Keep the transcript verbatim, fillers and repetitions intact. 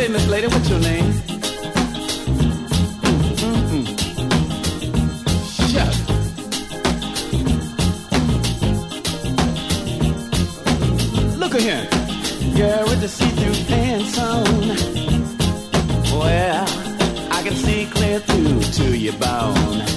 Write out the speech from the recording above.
say, Miss Lady, what's your name? Mm-mm. Shut. Look at here. Girl with the see-through pants on. Well, I can see clear through to your bone.